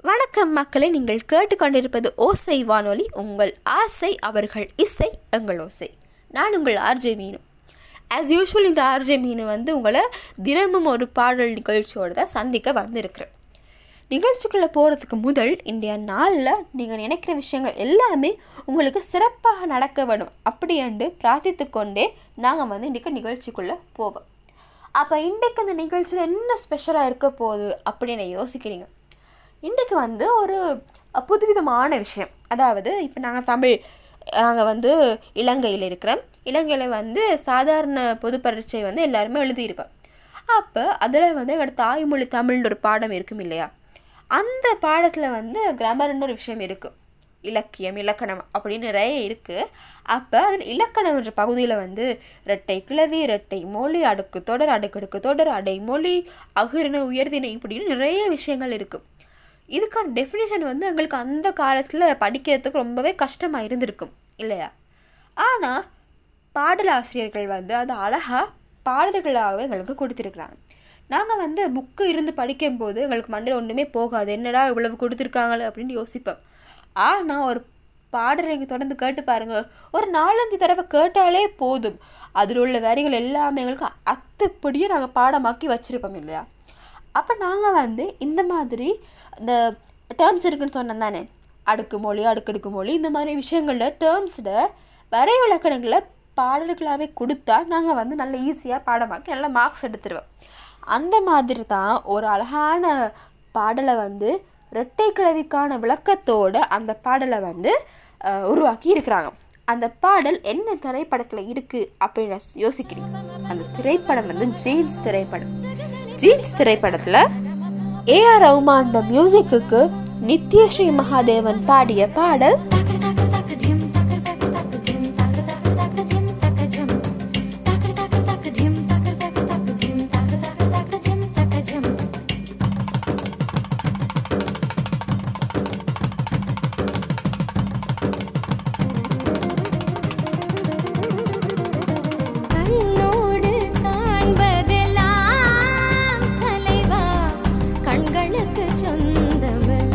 வணக்கம் மக்களை, நீங்கள் கேட்டுக்கொண்டிருப்பது ஓசை வானொலி. உங்கள் ஆசை அவர்கள் இசை எங்கள் ஓசை. நான் உங்கள் ஆர்ஜே மீனு. ஆஸ் யூஷுவல் இந்த ஆர்ஜே மீனு உங்களை தினமும் ஒரு பாடல் நிகழ்ச்சியோடு தான் சந்திக்க வந்திருக்கிறேன். நிகழ்ச்சிக்குள்ளே போகிறதுக்கு முதல் இன்றைய நாளில் நீங்கள் நினைக்கிற விஷயங்கள் எல்லாமே உங்களுக்கு சிறப்பாக நடக்க வேணும் அப்படி என்று பிரார்த்தித்து கொண்டே நாங்கள் இன்றைக்கு நிகழ்ச்சிக்குள்ளே போவோம். அப்போ இன்றைக்கு அந்த நிகழ்ச்சியில் என்ன ஸ்பெஷலாக இருக்க போகுது அப்படின்னு யோசிக்கிறீங்க. இன்றைக்கு ஒரு புதுவிதமான விஷயம். அதாவது இப்போ நாங்கள் இலங்கையில் இருக்கிறோம். இலங்கையில் சாதாரண பொது பரீட்சை எல்லாருமே எழுதியிருப்போம். அப்போ அதில் எங்களோட தாய்மொழி தமிழ்னு ஒரு பாடம் இருக்கும் இல்லையா, அந்த பாடத்தில் கிராமர்னு ஒரு விஷயம் இருக்கும். இலக்கியம், இலக்கணம் அப்படின்னு நிறைய இருக்குது. அப்போ அதில் இலக்கணம் என்ற பகுதியில் இரட்டை கிளவி, இரட்டை மொழி, அடுக்கு தொடர், அடுக்கடுக்கு தொடர், அடைமொழி, அகிரிணை, உயர்திணை இப்படின்னு நிறைய விஷயங்கள் இருக்கும். இதுக்கான டெஃபினேஷன் எங்களுக்கு அந்த காலத்தில் படிக்கிறதுக்கு ரொம்பவே கஷ்டமாக இருந்திருக்கும் இல்லையா. ஆனால் பாடலாசிரியர்கள் அது அழகாக பாடல்களாகவே எங்களுக்கு கொடுத்துருக்குறாங்க. நாங்கள் புக்கு இருந்து படிக்கும்போது எங்களுக்கு மண்டையில் ஒன்றுமே போகாது, என்னடா இவ்வளவு கொடுத்துருக்காங்களே அப்படின்னு யோசிப்போம். ஆனால் ஒரு பாடலை நீங்கள் தொடர்ந்து கேட்டு பாருங்கள், ஒரு 4-5 தடவை கேட்டாலே போதும், அதில் உள்ள வரிகள் எல்லாமே எங்களுக்கு அத்துப்படியே நாங்கள் பாடமாக்கி வச்சுருப்போம் இல்லையா. அப்போ நாங்கள் இந்த மாதிரி இந்த டேர்ம்ஸ் இருக்குன்னு சொன்னேன் தானே, அடுக்கு மொழி, அடுக்கடுக்கு மொழி, இந்த மாதிரி விஷயங்களில் டேர்ம்ஸில் வரை விளக்கணங்களை பாடல்களாகவே கொடுத்தா நாங்கள் நல்ல ஈஸியாக பாடமாக்கி நல்ல மார்க்ஸ் எடுத்துருவோம். அந்த மாதிரி தான் ஒரு அழகான பாடலை இரட்டை கிளவிக்கான விளக்கத்தோடு அந்த பாடலை உருவாக்கி இருக்கிறாங்க. அந்த பாடல் என்ன திரைப்படத்தில் இருக்குது அப்படின்னு யோசிக்கிறீங்க. அந்த திரைப்படம் ஜீன்ஸ் திரைப்படம். ஜீன்ஸ் திரைப்படத்தில் ஏஆர் ரஹ்மான் மியூசிக்கு நித்யஸ்ரீ மகாதேவன் பாடிய பாடல் சொந்தமல்ல